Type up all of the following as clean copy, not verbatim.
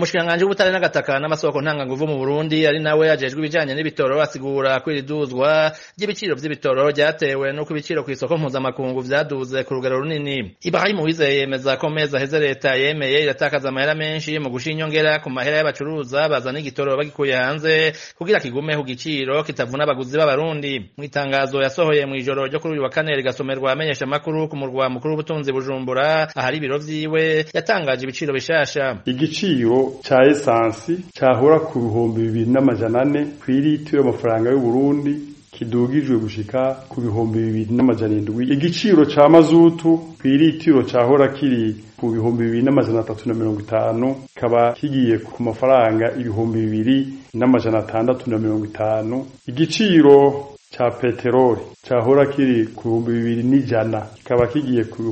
Umushikiranganji w'ubutare n'agataka n'amasoko ntanganguvu mu Burundi ari nawe ajejwe ibijanye n'ibitoro asigura ko iriduzwa ry'ibiciro vy'ibitoro ryatewe nuko ibiciro kw'isoko mpuzamakungu vyaduze ku rugero runini. Ibrahim Uwizeye yemeza ko mezi aheze leta yemeye iratakaza amahera menshi mu gushira inyongera ku mahera y'abacuruza bazana igitoro bagikuye hanze kugira kigume ku giciro kitavuna abaguzi b'abarundi. Mu itangazo yasohoye mw'ijoro ryo kuri uyu wa kane rigasomerwa amenyesha makuru ku murwa mukuru w'ubutunzi Bujumbura ahari ibiro vyiwe yatangaje ibiciro bishasha. Igiciro cha esansi cahora ku 2400 kw'ilitiro y'amafaranga y'u Burundi kidugijwe gushika ku 2700. Igiciro ca mazutu kw'ilitiro cahora kiri ku 2350 kaba kigiye ku mafaranga 2650. Igiciro cha peteroli cahora kiri ku 2100 kikaba kigiye ku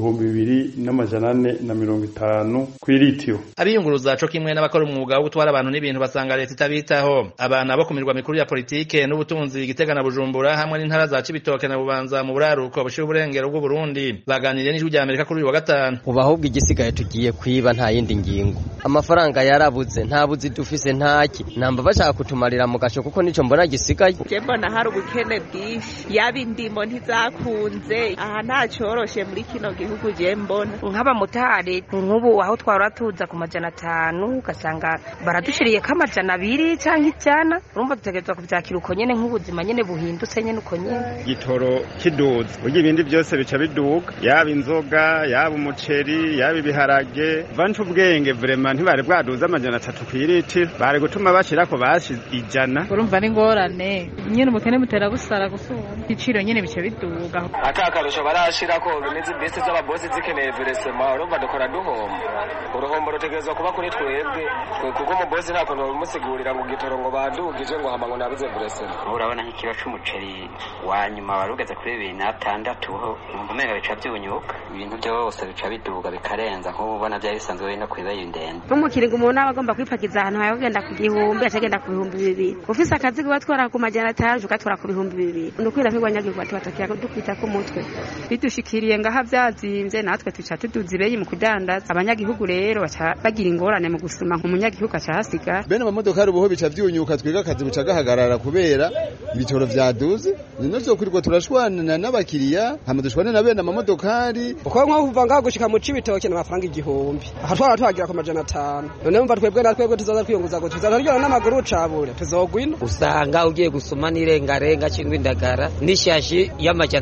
2450 kw'ilitiro. Abiyunguruza co kimwe n'abakora umwuga wo gutwara abantu n'ibintu basanga leta itabitaho. Abana bo kumirwa mikuru ya politike n'ubutunzi Gitega na Bujumbura hamwe n'intara za Cibitoke na Bubanza mu buraruko bushira uburengero bw'u Burundi baganiriye n'ijwi rya Amerika kuri uyu wa gatanu. Ubu ahubwo igisigaye tugiye kwiba nta yindi ngingo. Amafaranga yarabuze nta buzi dufise ntaki. Namba bashaka kutumarira mu gasho kuko nico mbona gisigaye. Mbona hari ubukene bwinshi yabindimo ntizakunze aha nta coroshe muri kino gihugu je mbona nk'abamotari nk'ubu aho twara tuza ku 500 ugasanga baradushiriye ko 200 canke ijana urumva dutegerezwa kuvyakira uko nyene nk'ubuzima nyene buhindutse nyene uko nyene. Gitoro kiduze burya ibindi byose bica biduga yaba inzoga yaba umuceri yaba ibiharage vancu ubwenge vraiment ntibari bwaduza 300 kw'ilitiro bari gutuma bashirako bashi ijana. Urumva ni ngorane nyene umukene mutera gusara gusura igiciro nyene bice biduga atakarusho barashirako n'izi bese z'ababosi zikeneye veresema urumva dukora duhomba uruhombo rutegerezwa kuba kuri twebwe kuko umubosi nta kuntu bamusigurira ngo gitoro ngo badugije ngo hama ngo nabuze veresema. Urabona nk'ikiro c'umuceri wa nyuma warugeze kuri 2006 numva umenga bica byunyuka ibintu byose bica biduga bikarenza nk'ubu ubona byari bisanzwe bino kwibaye ndende. Umukiringo umuntu aba agomba kwipakiza ahantu hayo kugenda ku 1000 acagenda ku 2000 ufise akazi kubatwara ku 500 ugatwara ku 2000 nukwira kwigwanyagiye batakiya dukwita ku mutwe bidushikiriye ngaha byazimvye natwe tuca tuduzibeye mu kudandaza abanyagihugu rero baca bagira ingorane mu gusuma nk'umunyagihugu acahasiga bene amamodoka ari ubuho bica vyunyuka twiga akazi bica gahagarara kubera ibitoro vyaduze nino zo kuriko turashwana n'abakiriya hama dushwane na bene amamodokari uko nko kuva ngaho gushika mu Cibitoke n'amafaranga 1000 aha twara twagira ku 500 none mva twebwe natwebwe tuzaza kwiyunguza ngo tuzararyo n'amaguru cabure tuzogwina usanga ugiye gusuma n'irengarenga cingwa indagara n'ishashi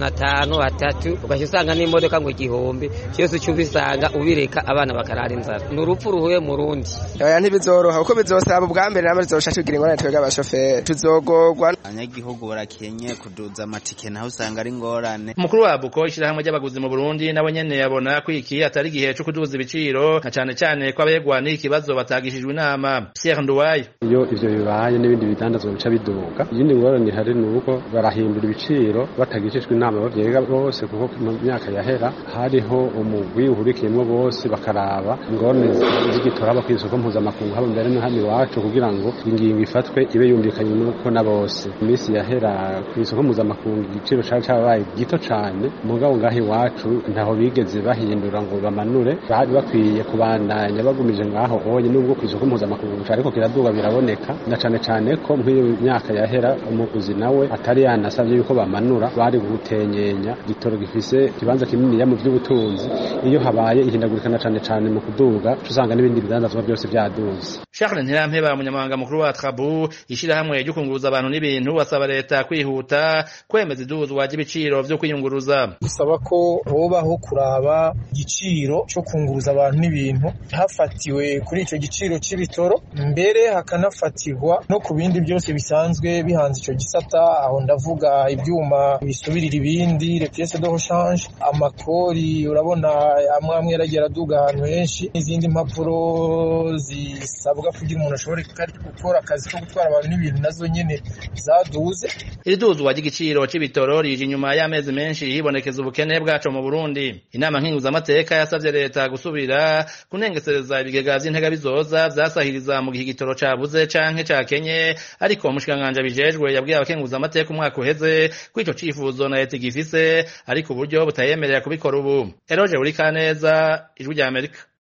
y'500 ugasanga n'imodoka ngo 1000 cyose cyubisanga ubireka abana bakarara inzara n'urupfu ruhuye mu Rundi. Oya ntibizoroha uko bizosaba ubwambere namwe bizosha tugira ingorane twega abashoferi tuzogorwa. Abanyagihugu barakenye kuduza amatike naho usanga ari ngorane. Umukuru wa Buko ishirahamwe ry'abaguzi mu Burundi nabo nyene yabona ko iki atari gihe cyo kuduza ibiciro na cane ko abegwa n'ikibazo batagishijwe inama. Pierre Nduwayo iyo ivyo bibaye n'ibindi bidandazwa bica biduga yindi ngorane hari nuko barahindura ibiciro batagishijwe inama bavyega bose kuko mu myaka yahera hariho umugwi uhurikiyemwo bose bakaraba ingorane z'igitora bakwisoko mpuzamakungu haba mbere no hano iwacu kugira ngo ingingo ifatwe ibe yumvikanye nuko na bose. Imisi yahera kw'isoko mpuzamakungu igiciro cabaye gito cane mugabo ngaho iwacu ntaho bigeze bahindura ngo bamanure bari bakwiye kubandanya bagumije ngaho onye nubwo kw'isoko mpuzamakungu ariko kiraduga biraboneka na cane ko nk'iyo myaka yahera umuguzi nawe atari yanasavye yuko bamanura bari gutenyenya gitoro gifise kibanza kinini ya mu by'ubutunzi iyo habaye ihindagurikana cane mu kuduga usanga n'ibindi bidandazwa byose byaduze. Charles Ntirampeba umunyamabanga mukuru wa Trabu ishirahamwe ryo kunguruza abantu n'ibintu wasaba leta kwihuta kwemeza iduzwa ry'ibiciro vyo kwiyunguruza. Gusaba ko hobaho kuraba igiciro cyo kunguruza abantu n'ibintu hafatiwe kuri ico giciro c'ibitoro mbere hakanafatirwa no ku bindi byose bisanzwe bihanze ico gisata aho ndavuga ibyuma bisubirira ibindi les pièces de rechange amakori urabona amwe yaragera duga ahantu henshi n'izindi mpapuro zisabwa kugira umuntu ashobore gukora akazi ko gutwara abantu n'ibintu nazo nyene zaduze. Iriduzwa ry'igiciro c'ibitoro rije inyuma y'amezi menshi hibonekeza ubukene bwaco mu Burundi. Inama nkinguzamateka yasavye leta gusubira kunengesereza ibigega vy'intega bizoza vyasahiriza mu gihe igitoro cabuze canke cakenye ariko umushikiranganji bijejwe yabwiye abakenguzamateka umwaka uheze ko ico cifuzo na leta igifise ariko uburyo butayemerera kubikora ubu. Eroje Urikaneza, Ijwi rya Amerika.